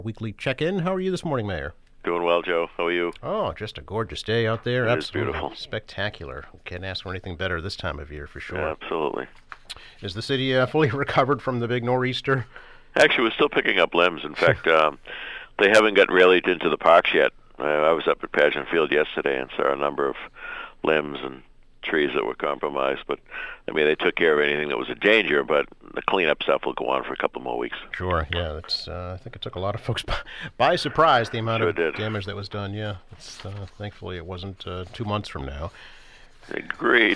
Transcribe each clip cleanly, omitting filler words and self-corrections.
Weekly check-in. How are you this morning, Mayor? Doing well, Joe. How are you? Oh, just a gorgeous day out there. It is Absolutely beautiful. spectacular. Can't ask for anything better this time of year, for sure. Absolutely. Is the city fully recovered from the big nor'easter? Actually, we're still picking up limbs. In fact, they haven't got really into the parks yet. I was up at Pageant Field yesterday and saw a number of limbs and trees that were compromised. But, I mean, they took care of anything that was a danger, but the cleanup stuff will go on for a couple more weeks. Sure, yeah. That's. I think it took a lot of folks by surprise, the amount of damage that was done, yeah. Thankfully, it wasn't 2 months from now. Agreed.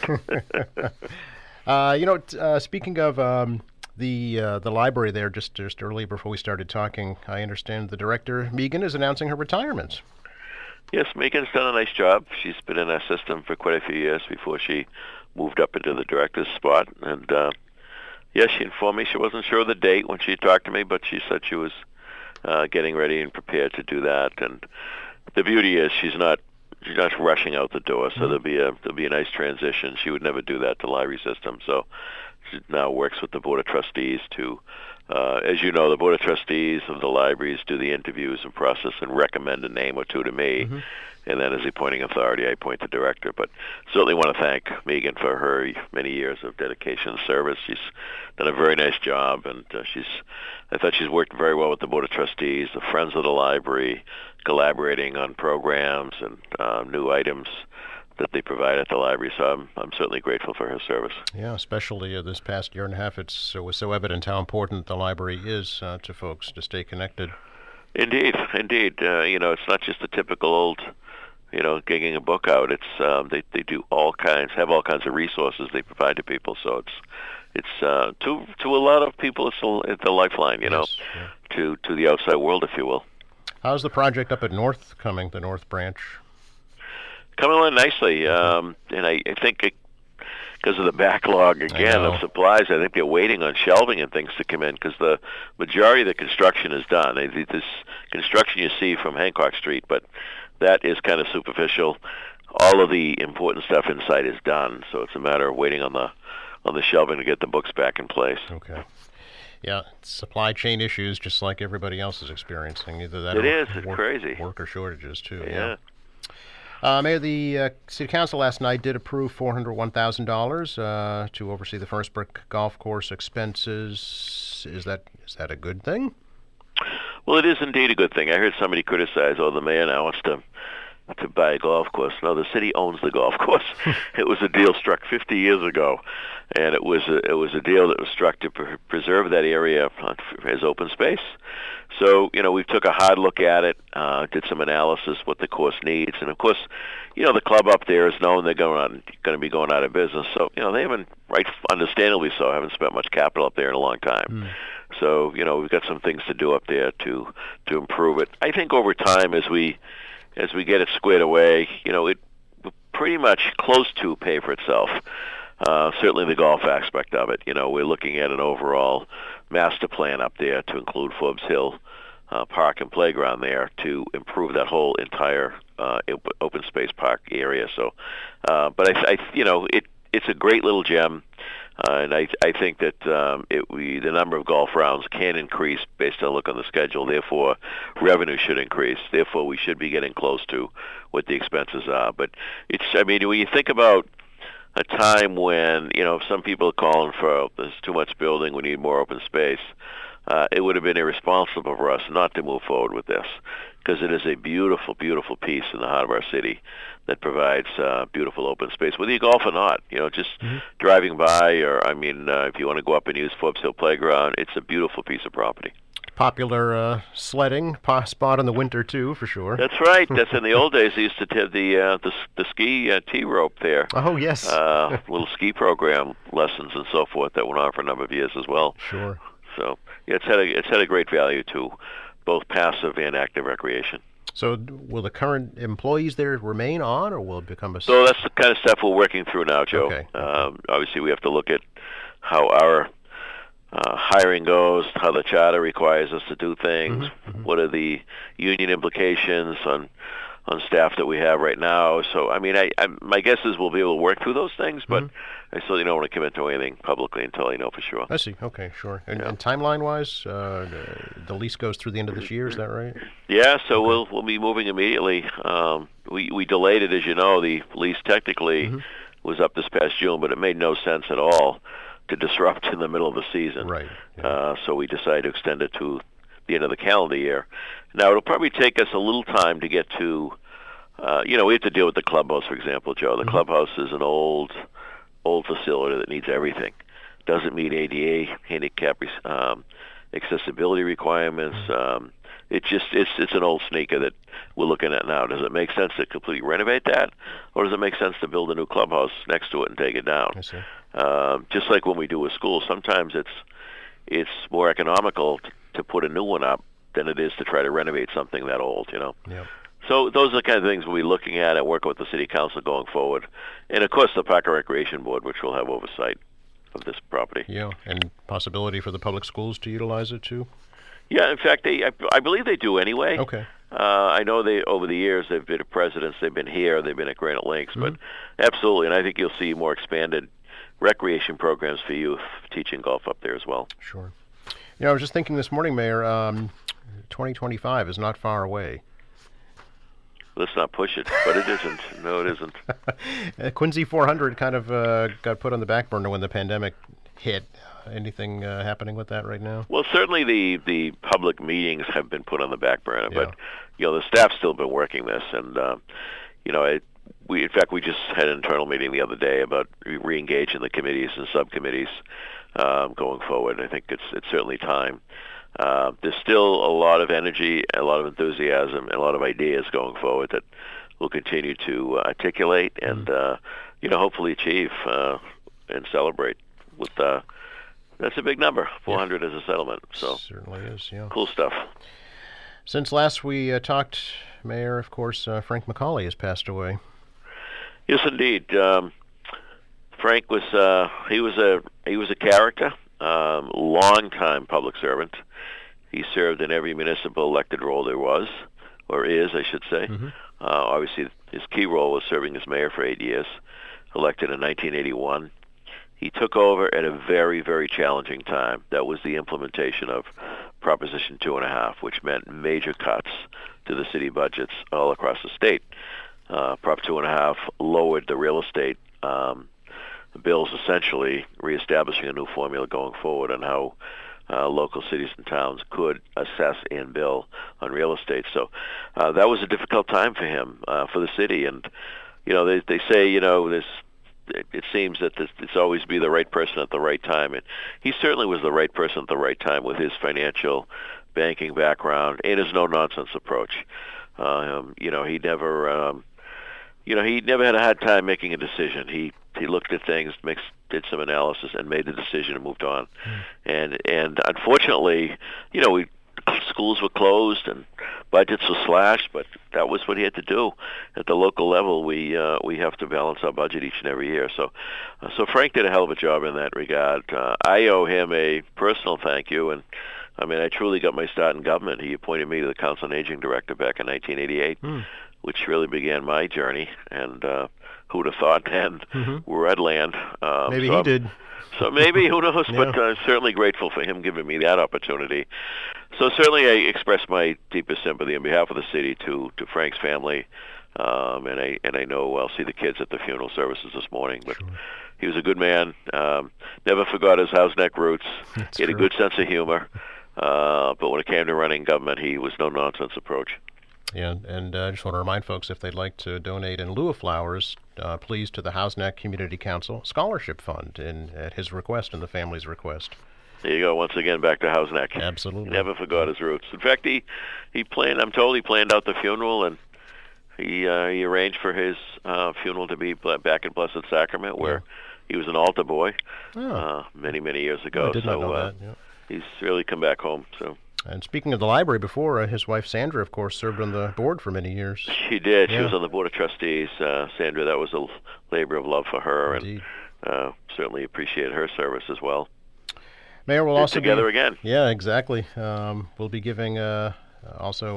Speaking of the library there, just early before we started talking, I understand the director, Megan, is announcing her retirement. Yes, Megan's done a nice job. She's been in our system for quite a few years before she moved up into the director's spot. And, she informed me she wasn't sure of the date when she talked to me, but she said she was getting ready and prepared to do that. And the beauty is she's not rushing out the door, so there'll be a nice transition. She would never do that to library system. So she now works with the Board of Trustees to, as you know, the Board of Trustees of the libraries do the interviews and process and recommend a name or two to me. Mm-hmm. And then as the appointing authority, I appoint the director. But certainly want to thank Megan for her many years of dedication and service. She's done a very nice job, and I thought she's worked very well with the Board of Trustees, the Friends of the Library, collaborating on programs and new items that they provide at the library. So I'm certainly grateful for her service. Yeah, especially this past year and a half, it was so evident how important the library is to folks to stay connected. Indeed. It's not just the typical old, gigging a book out. It's they do have all kinds of resources they provide to people. So it's to a lot of people it's the lifeline, Yes, yeah. to the outside world, if you will. How's the project up at North coming, the North Branch? Coming along nicely, and I think because of the backlog again of supplies, I think they're waiting on shelving and things to come in because the majority of the construction is done. This construction you see from Hancock Street, but that is kind of superficial. All of the important stuff inside is done, so it's a matter of waiting on the shelving to get the books back in place. Okay. Yeah, supply chain issues just like everybody else is experiencing. Either that it's crazy. Worker shortages, too. Yeah. Mayor, the City Council last night did approve $401,000 to oversee the First Brick Golf Course expenses. Is that a good thing? Well, it is indeed a good thing. I heard somebody criticize, the mayor now wants to buy a golf course. No, the city owns the golf course. It was a deal struck 50 years ago, and it was a deal that was struck to preserve that area as open space. So, we took a hard look at it, did some analysis what the course needs, and of course, the club up there is known they're going to be going out of business. So, they haven't, understandably so, haven't spent much capital up there in a long time. Mm. So, we've got some things to do up there to improve it. I think over time, as we get it squared away, it will pretty much close to pay for itself. Certainly the golf aspect of it. We're looking at an overall master plan up there to include Forbes Hill Park and Playground there to improve that whole entire open space park area. So, but it's a great little gem. And I think that the number of golf rounds can increase based on a look on the schedule. Therefore, revenue should increase. Therefore, we should be getting close to what the expenses are. But when you think about a time when, some people are calling for there's too much building, we need more open space, it would have been irresponsible for us not to move forward with this because it is a beautiful, beautiful piece in the heart of our city that provides beautiful open space, whether you golf or not. Just driving by, or if you want to go up and use Forbes Hill Playground, it's a beautiful piece of property. Popular sledding spot in the winter too, for sure. That's right. That's in the old days. They used to have the ski T-rope there. Oh yes. Little ski program lessons and so forth that went on for a number of years as well. Sure. So it's had a great value to both passive and active recreation. So will the current employees there remain on, or will it become a... So that's the kind of stuff we're working through now, Joe. Okay. Obviously, we have to look at how our hiring goes, how the charter requires us to do things, what are the union implications on on staff that we have right now. So, I mean, my guess is we'll be able to work through those things, but I still don't want to commit to anything publicly until I know for sure. I see. Okay, sure. And timeline-wise, the lease goes through the end of this year. Is that right? Yeah. So we'll be moving immediately. We delayed it, as you know. The lease technically was up this past June, but it made no sense at all to disrupt in the middle of the season. Right. Yeah. So we decided to extend it to the end of the calendar year. Now, it'll probably take us a little time to get to, we have to deal with the clubhouse, for example, Joe. The clubhouse is an old facility that needs everything. Doesn't meet ADA, handicap accessibility requirements. It's an old sneaker that we're looking at now. Does it make sense to completely renovate that, or does it make sense to build a new clubhouse next to it and take it down? I see. Just like when we do with schools, sometimes it's more economical to put a new one up than it is to try to renovate something that old, Yep. So those are the kind of things we'll be looking at and working with the city council going forward. And, of course, the Park and Recreation Board, which will have oversight of this property. Yeah, and possibility for the public schools to utilize it, too? Yeah, in fact, I believe they do anyway. Okay. I know over the years, they've been at Presidents, they've been here, they've been at Granite Lakes, but absolutely, and I think you'll see more expanded recreation programs for youth teaching golf up there as well. Sure. I was just thinking this morning, Mayor, 2025 is not far away. Let's not push it, but it isn't. No, it isn't. Quincy 400 kind of got put on the back burner when the pandemic hit. Anything happening with that right now? Well, certainly the public meetings have been put on the back burner, but the staff's still been working this, and in fact we just had an internal meeting the other day about re-engaging the committees and subcommittees going forward. I think it's certainly time. There's still a lot of energy, a lot of enthusiasm, and a lot of ideas going forward that we'll continue to articulate and hopefully achieve and celebrate with. That's a big number. 400 as a settlement. So certainly is. Yeah. Cool stuff. Since last we talked, Mayor, of course, Frank McCauley has passed away. Yes, indeed. Frank was he was a character, long-time public servant. He served in every municipal elected role there was, or is, I should say. Obviously, his key role was serving as mayor for 8 years, elected in 1981. He took over at a very, very challenging time. That was the implementation of Proposition 2.5, which meant major cuts to the city budgets all across the state. Prop 2.5 lowered the real estate bills, essentially reestablishing a new formula going forward on how local cities and towns could assess and bill on real estate. So that was a difficult time for him, for the city. And, they say, it seems that it's always be the right person at the right time. And he certainly was the right person at the right time with his financial banking background and his no-nonsense approach. He never had a hard time making a decision. He looked at things, did some analysis, and made the decision and moved on. And unfortunately, schools were closed and budgets were slashed, but that was what he had to do. At the local level, we have to balance our budget each and every year. So Frank did a hell of a job in that regard. I owe him a personal thank you, and I truly got my start in government. He appointed me to the Council on Aging Director back in 1988, which really began my journey. And who'd have thought then we're at land. Maybe he did. So maybe, who knows, Yeah. but I'm certainly grateful for him giving me that opportunity. So certainly I express my deepest sympathy on behalf of the city to Frank's family, and I know I'll see the kids at the funeral services this morning. But he was a good man, never forgot his Housneck roots. That's He had a true. good sense of humor, but when it came to running government, he was no-nonsense approach. Yeah, and I just want to remind folks, if they'd like to donate in lieu of flowers, please to the Housneck Community Council Scholarship Fund at his request and the family's request. There you go, once again, back to Housneck. Absolutely. Never forgot his roots. In fact, he planned, I'm told he planned out the funeral, and he arranged for his funeral to be back in Blessed Sacrament, where he was an altar boy many, many years ago. I did not know that. Yeah. He's really come back home. So. And speaking of the library before, his wife Sandra, of course, served on the board for many years. She did. Yeah. She was on the Board of Trustees. Sandra, that was a labor of love for her. Indeed. And certainly appreciate her service as well. Mayor will Get also together be, again. Yeah, exactly. We'll be giving also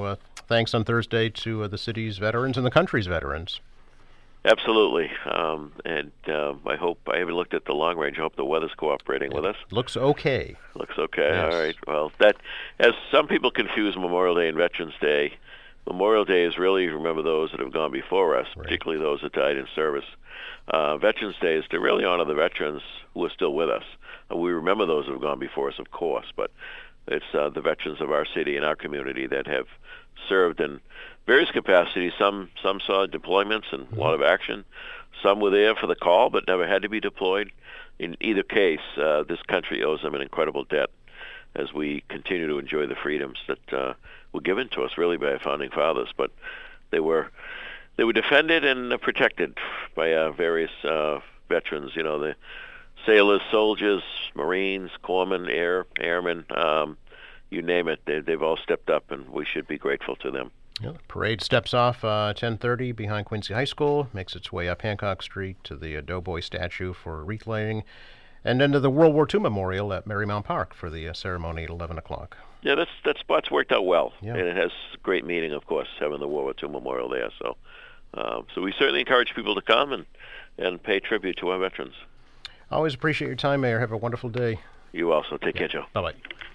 thanks on Thursday to the city's veterans and the country's veterans. Absolutely. I hope, I haven't looked at the long range. I hope the weather's cooperating with us. Looks okay. Looks okay. Yes. All right. Well, that, as some people confuse Memorial Day and Veterans Day, Memorial Day is really remember those that have gone before us, Right. particularly those that died in service. Veterans Day is to really honor the veterans who are still with us. We remember those who have gone before us, of course, but it's the veterans of our city and our community that have served in various capacities. Some saw deployments and a lot of action. Some were there for the call but never had to be deployed. In either case, this country owes them an incredible debt as we continue to enjoy the freedoms that were given to us really by our founding fathers. But they were defended and protected by various veterans. You know, the sailors, soldiers, Marines, corpsmen, airmen, you name it. They've all stepped up, and we should be grateful to them. Yeah, the parade steps off 10:30 behind Quincy High School, makes its way up Hancock Street to the Doughboy statue for wreath laying, and then to the World War II Memorial at Marymount Park for the ceremony at 11 o'clock. Yeah, that spot's worked out well, Yeah. and it has great meaning, of course, having the World War II Memorial there. So we certainly encourage people to come and pay tribute to our veterans. Always appreciate your time, Mayor. Have a wonderful day. You also. Take care, Joe. Bye-bye.